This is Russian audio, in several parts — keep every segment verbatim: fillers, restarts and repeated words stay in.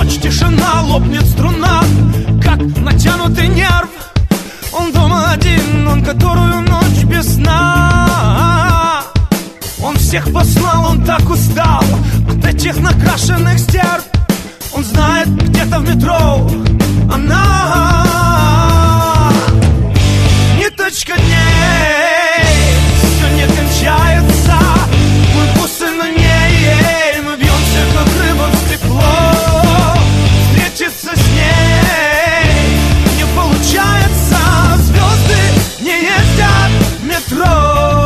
ночь, тишина, лопнет струна, как натянутый нерв. Он дома один, он которую ночь без сна. Он всех послал, он так устал от этих накрашенных стерв. Он знает, где-то в метро она. Ниточка дней, все не кончается. Мы бусы на ней, мы бьемся, как рыба в стекло. Встретиться с ней не получается. Звезды не ездят в метро.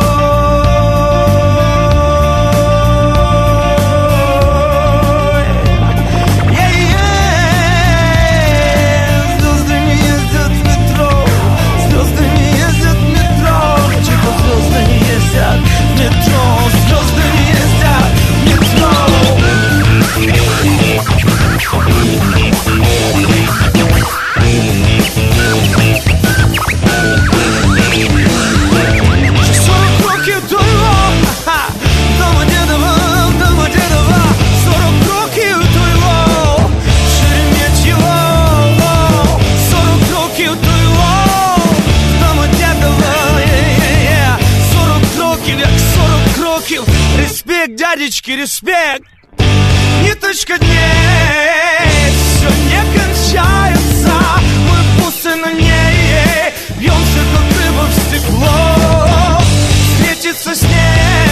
Респект, дядечки, респект. Ниточка дней, все не кончается. Мы бусы на ней, бьемся, как рыба в стекло. Встретиться с ней